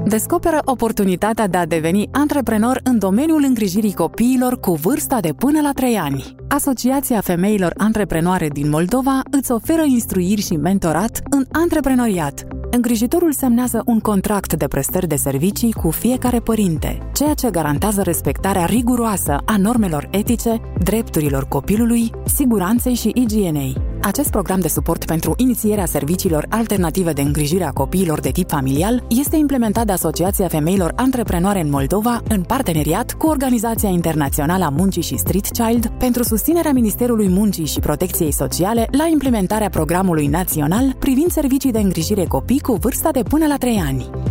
Descoperă oportunitatea de a deveni antreprenor în domeniul îngrijirii copiilor cu vârsta de până la 3 ani. Asociația Femeilor Antreprenoare din Moldova îți oferă instruiri și mentorat în antreprenoriat. Îngrijitorul semnează un contract de prestări de servicii cu fiecare părinte, ceea ce garantează respectarea riguroasă a normelor etice, drepturilor copilului, siguranței și igienei. Acest program de suport pentru inițierea serviciilor alternative de îngrijire a copiilor de tip familial este implementat de Asociația Femeilor Antreprenoare în Moldova în parteneriat cu Organizația Internațională a Muncii și Street Child pentru susținerea Ministerului Muncii și Protecției Sociale la implementarea programului național privind servicii de îngrijire copii cu vârsta de până la 3 ani.